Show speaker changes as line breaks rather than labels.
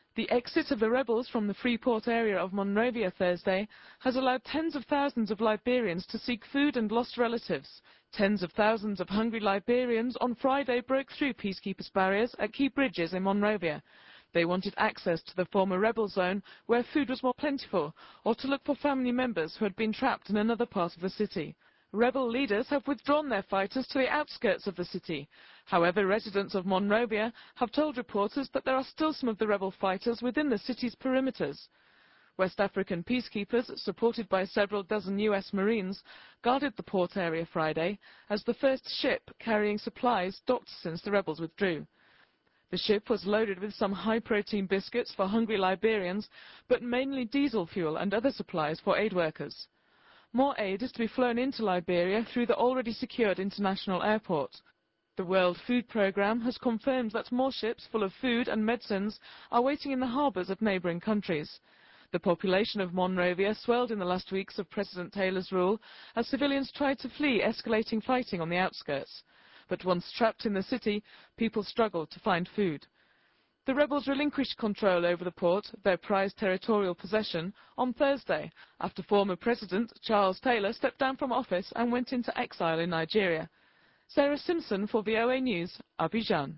The exit of the rebels from the Freeport area of Monrovia Thursday has allowed tens of thousands of Liberians to seek food and lost relatives. Tens of thousands of hungry Liberians on Friday broke through peacekeepers' barriers at key bridges in Monrovia. They wanted access to the former rebel zone where food was more plentiful, or to look for family members who had been trapped in another part of the city. Rebel leaders have withdrawn their fighters to the outskirts of the city. However, residents of Monrovia have told reporters that there are still some of the rebel fighters within the city's perimeters. West African peacekeepers, supported by several dozen U.S. Marines, guarded the port area Friday as the first ship carrying supplies docked since the rebels withdrew. The ship was loaded with some high-protein biscuits for hungry Liberians, but mainly diesel fuel and other supplies for aid workers. More aid is to be flown into Liberia through the already secured international airport. The World Food Programme has confirmed that more ships full of food and medicines are waiting in the harbours of neighbouring countries. The population of Monrovia swelled in the last weeks of President Taylor's rule as civilians tried to flee escalating fighting on the outskirts. But once trapped in the city, people struggled to find food. The rebels relinquished control over the port, their prized territorial possession, on Thursday, after former President Charles Taylor stepped down from office and went into exile in Nigeria. Sarah Simpson for VOA News, Abidjan.